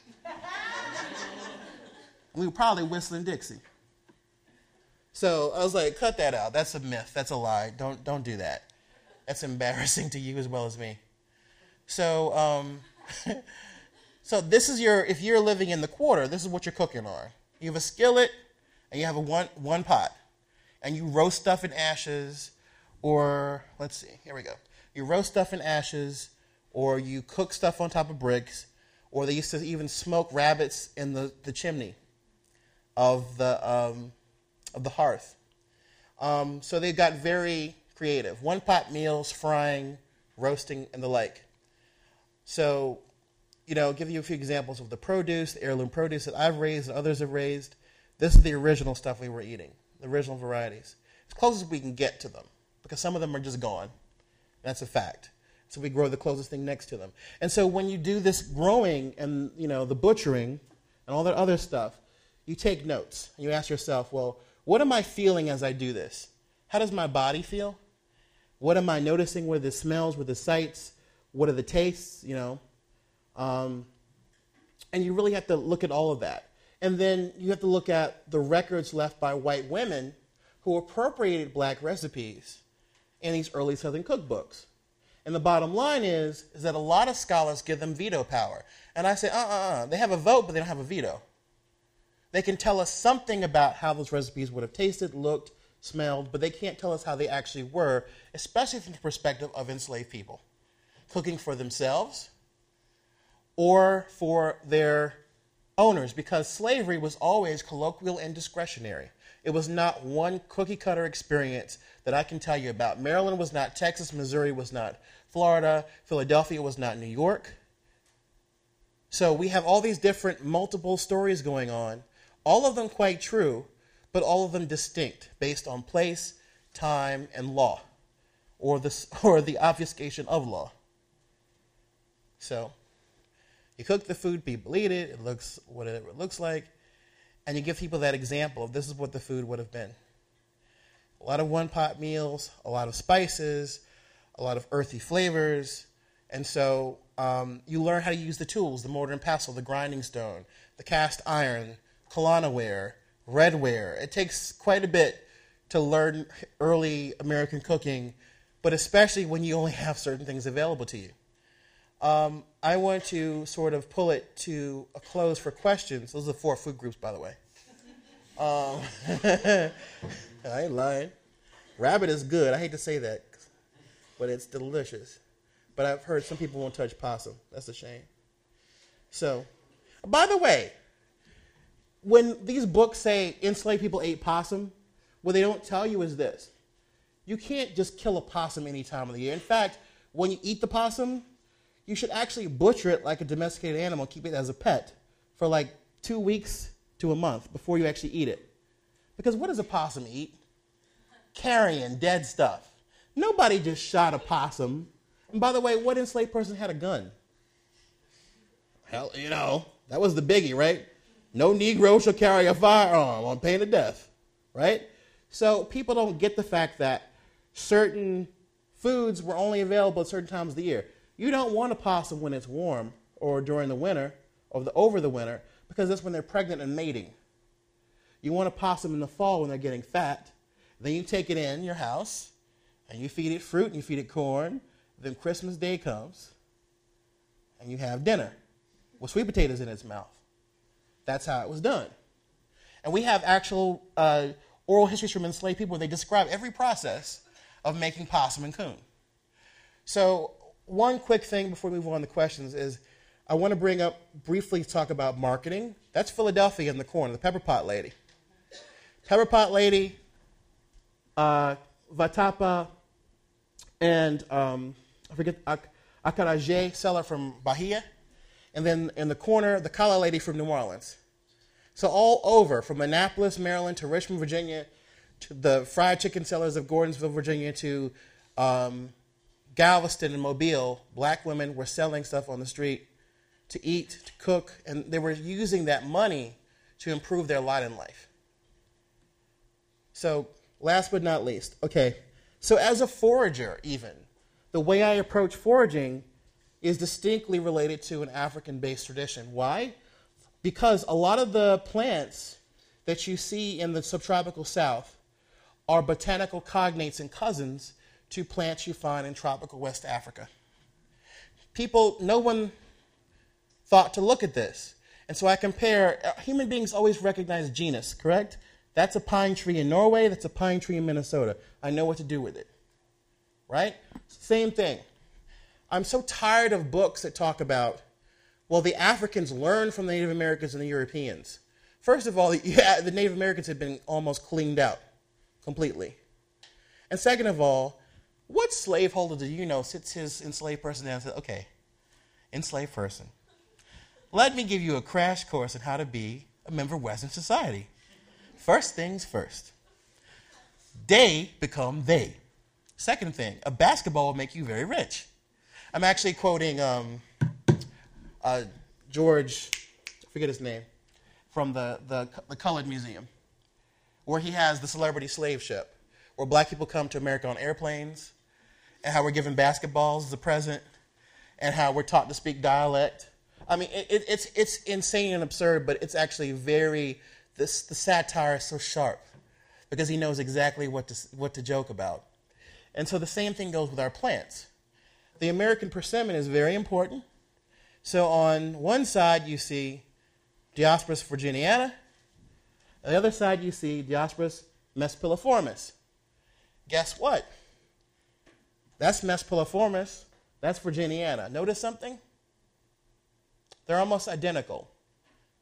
We were probably whistling Dixie. So I was like, cut that out. That's a myth. That's a lie. Don't don't do that. That's embarrassing to you as well as me. So um, so this is your, if you're living in the quarter, this is what you're cooking on. You have a skillet and you have a one one pot. And you roast stuff in ashes, or let's see, here we go. You roast stuff in ashes, or you cook stuff on top of bricks, or they used to even smoke rabbits in the, the chimney of the um, of the hearth. Um, so they got very creative. One-pot meals, frying, roasting, and the like. So, you know, I'll give you a few examples of the produce, the heirloom produce that I've raised and others have raised. This is the original stuff we were eating, the original varieties. As close as we can get to them, because some of them are just gone. That's a fact. So we grow the closest thing next to them. And so when you do this growing and, you know, the butchering and all that other stuff, you take notes. And you ask yourself, well, what am I feeling as I do this? How does my body feel? What am I noticing? What are the smells? What are the sights? What are the tastes? You know, um, and you really have to look at all of that. And then you have to look at the records left by white women who appropriated black recipes in these early Southern cookbooks. And the bottom line is, is that a lot of scholars give them veto power. And I say, uh-uh-uh, they have a vote, but they don't have a veto. They can tell us something about how those recipes would have tasted, looked, smelled, but they can't tell us how they actually were, especially from the perspective of enslaved people, cooking for themselves or for their owners, because slavery was always colloquial and discretionary. It was not one cookie-cutter experience that I can tell you about. Maryland was not Texas. Missouri was not Florida. Philadelphia was not New York. So we have all these different multiple stories going on, all of them quite true, but all of them distinct based on place, time, and law, or the, or the obfuscation of law. So you cook the food, people eat it, it looks whatever it looks like, and you give people that example of this is what the food would have been. A lot of one-pot meals, a lot of spices, a lot of earthy flavors, and so um, you learn how to use the tools, the mortar and pestle, the grinding stone, the cast iron, Kalanaware, redware. It takes quite a bit to learn early American cooking, but especially when you only have certain things available to you. Um, I want to sort of pull it to a close for questions. Those are the four food groups, by the way. Um, I ain't lying. Rabbit is good. I hate to say that, but it's delicious. But I've heard some people won't touch possum. That's a shame. So, by the way, when these books say enslaved people ate possum, what they don't tell you is this. You can't just kill a possum any time of the year. In fact, when you eat the possum, you should actually butcher it like a domesticated animal, keep it as a pet for like two weeks to a month before you actually eat it. Because what does a possum eat? Carrion, dead stuff. Nobody just shot a possum. And by the way, what enslaved person had a gun? Hell, you know, that was the biggie, right? No Negro shall carry a firearm on pain of death, right? So people don't get the fact that certain foods were only available at certain times of the year. You don't want a possum when it's warm or during the winter or the, over the winter, because that's when they're pregnant and mating. You want a possum in the fall when they're getting fat. Then you take it in your house and you feed it fruit and you feed it corn. Then Christmas Day comes and you have dinner with sweet potatoes in its mouth. That's how it was done. And we have actual uh, oral histories from enslaved people where they describe every process of making possum and coon. So one quick thing before we move on to questions is I want to bring up, briefly talk about marketing. That's Philadelphia in the corner, the Pepper Pot Lady. Pepper Pot Lady, uh, Vatapa, and um, I forget, Ak- Acarajé seller from Bahia. And then in the corner, the Calla Lady from New Orleans. So all over, from Annapolis, Maryland, to Richmond, Virginia, to the fried chicken sellers of Gordonsville, Virginia, to um, Galveston and Mobile, black women were selling stuff on the street to eat, to cook, and they were using that money to improve their lot in life. So last but not least, okay, so as a forager even, the way I approach foraging is distinctly related to an African-based tradition. Why? Because a lot of the plants that you see in the subtropical South are botanical cognates and cousins to plants you find in tropical West Africa. People, no one thought to look at this. And so I compare, human beings always recognize genus, correct? That's a pine tree in Norway, that's a pine tree in Minnesota. I know what to do with it, right? Same thing. I'm so tired of books that talk about, well, the Africans learned from the Native Americans and the Europeans. First of all, yeah, the Native Americans had been almost cleaned out completely. And second of all, what slaveholder do you know sits his enslaved person down and says, okay, enslaved person, let me give you a crash course on how to be a member of Western society. First things first. They become they. Second thing, a basketball will make you very rich. I'm actually quoting um, uh, George, I forget his name, from the, the, the Colored Museum, where he has the celebrity slave ship, where black people come to America on airplanes, and how we're given basketballs as a present, and how we're taught to speak dialect. I mean, it, it, it's it's insane and absurd, but it's actually very, this, the satire is so sharp, because he knows exactly what to, what to joke about. And so the same thing goes with our plants. The American persimmon is very important. So on one side you see Diospyros virginiana. On the other side you see Diospyros mesopiliformis. Guess what? That's mesopiliformis. That's virginiana. Notice something? They're almost identical.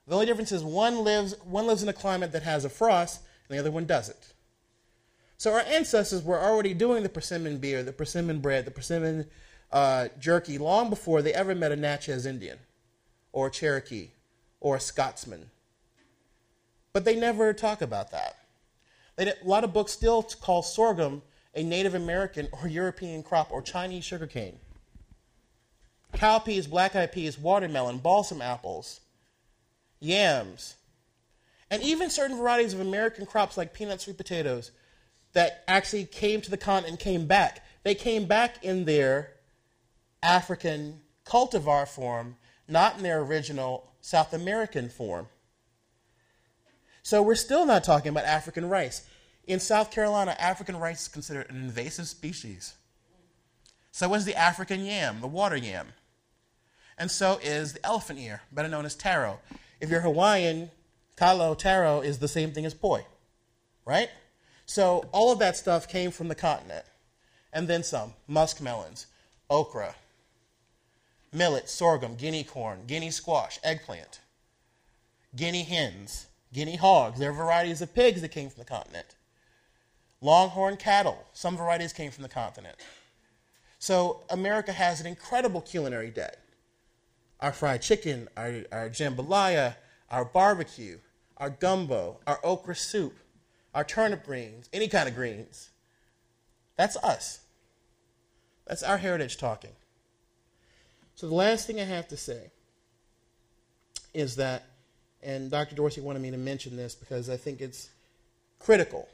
The only difference is one lives, one lives in a climate that has a frost and the other one doesn't. So our ancestors were already doing the persimmon beer, the persimmon bread, the persimmon uh, jerky long before they ever met a Natchez Indian or a Cherokee or a Scotsman. But they never talk about that. They, a lot of books still call sorghum a Native American or European crop or Chinese sugarcane. Cowpeas, black-eyed peas, watermelon, balsam apples, yams, and even certain varieties of American crops like peanut sweet potatoes that actually came to the continent and came back. They came back in their African cultivar form, not in their original South American form. So we're still not talking about African rice. In South Carolina, African rice is considered an invasive species. So is the African yam, the water yam. And so is the elephant ear, better known as taro. If you're Hawaiian, kalo, taro is the same thing as poi, right? So all of that stuff came from the continent. And then some. Muskmelons, okra, millet, sorghum, guinea corn, guinea squash, eggplant, guinea hens, guinea hogs. There are varieties of pigs that came from the continent. Longhorn cattle. Some varieties came from the continent. So America has an incredible culinary debt. Our fried chicken, our, our jambalaya, our barbecue, our gumbo, our okra soup, our turnip greens, any kind of greens. That's us. That's our heritage talking. So the last thing I have to say is that, and Doctor Dorsey wanted me to mention this because I think it's critical.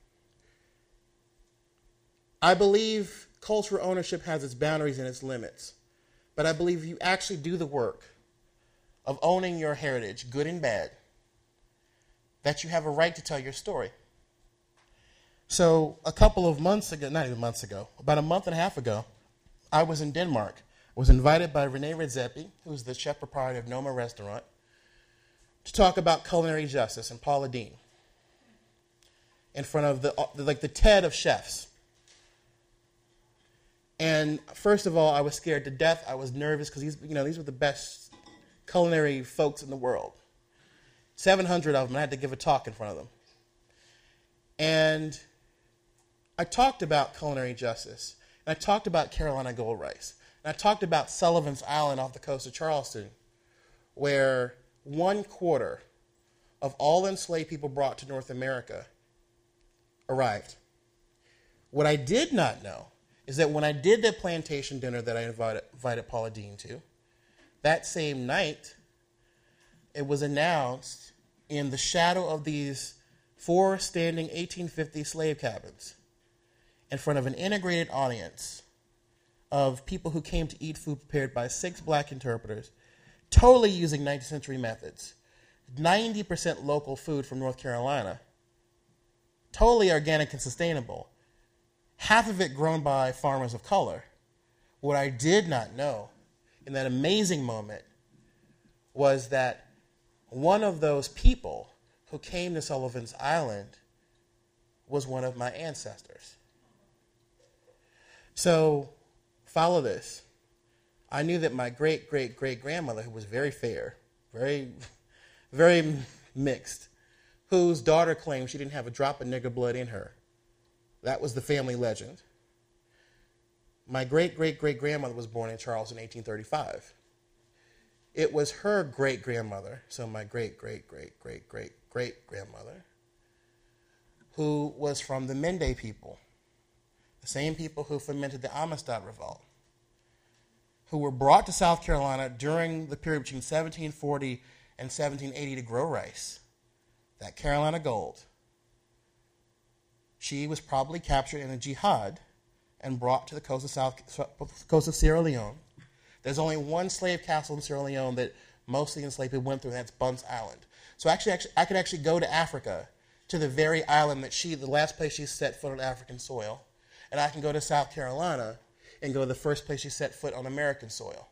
I believe cultural ownership has its boundaries and its limits. But I believe if you actually do the work of owning your heritage, good and bad, that you have a right to tell your story. So a couple of months ago, not even months ago, about a month and a half ago, I was in Denmark. I was invited by Rene Redzepi, who's the chef proprietor of Noma Restaurant, to talk about culinary justice and Paula Deen in front of the like the TED of chefs. And first of all, I was scared to death. I was nervous because these, you know, these were the best culinary folks in the world. seven hundred of them. I had to give a talk in front of them. And I talked about culinary justice. And I talked about Carolina Gold Rice. And I talked about Sullivan's Island off the coast of Charleston, where one quarter of all enslaved people brought to North America arrived. What I did not know is that when I did the plantation dinner that I invited, invited Paula Deen to, that same night, it was announced in the shadow of these four standing eighteen fifty slave cabins, in front of an integrated audience of people who came to eat food prepared by six black interpreters, totally using nineteenth century methods, ninety percent local food from North Carolina, totally organic and sustainable, half of it grown by farmers of color. What I did not know in that amazing moment was that one of those people who came to Sullivan's Island was one of my ancestors. So, follow this. I knew that my great-great-great-grandmother, who was very fair, very, very mixed, whose daughter claimed she didn't have a drop of nigger blood in her. That was the family legend. My great-great-great-grandmother was born in Charleston in eighteen thirty-five. It was her great-grandmother, so my great-great-great-great-great-great-grandmother, who was from the Mende people, the same people who fomented the Amistad Revolt, who were brought to South Carolina during the period between seventeen forty and seventeen eighty to grow rice, that Carolina gold. She was probably captured in a jihad and brought to the coast of South coast of Sierra Leone. There's only one slave castle in Sierra Leone that most of the enslaved people went through, and that's Bunce Island. So actually, actually, I could actually go to Africa, to the very island that she, the last place she set foot on African soil, and I can go to South Carolina and go to the first place she set foot on American soil.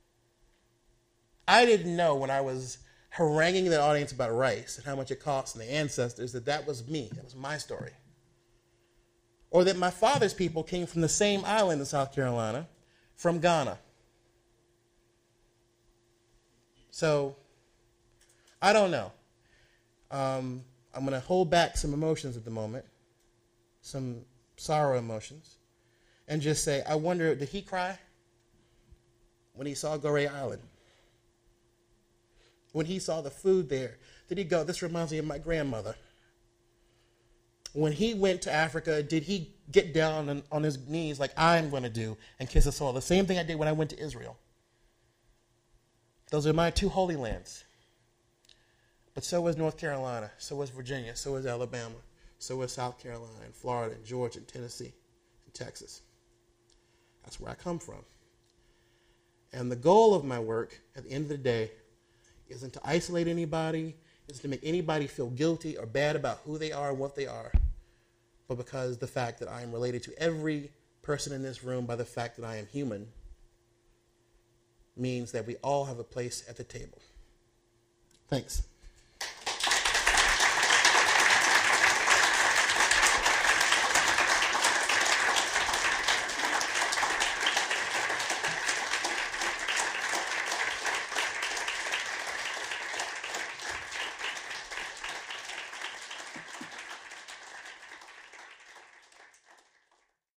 I didn't know when I was haranguing the audience about rice and how much it costs and the ancestors that that was me, that was my story. Or that my father's people came from the same island in South Carolina, from Ghana. So I don't know. Um, I'm going to hold back some emotions at the moment, some sorrow emotions, and just say, I wonder, did he cry when he saw Goree Island? When he saw the food there, did he go, this reminds me of my grandmother? When he went to Africa, did he get down on, on his knees like I'm going to do and kiss the soil? The same thing I did when I went to Israel. Those are my two holy lands. But so was North Carolina, so was Virginia, so was Alabama, so was South Carolina, and Florida, and Georgia, and Tennessee, and Texas. That's where I come from. And the goal of my work, at the end of the day, isn't to isolate anybody, isn't to make anybody feel guilty or bad about who they are and what they are, but because the fact that I am related to every person in this room by the fact that I am human means that we all have a place at the table. Thanks.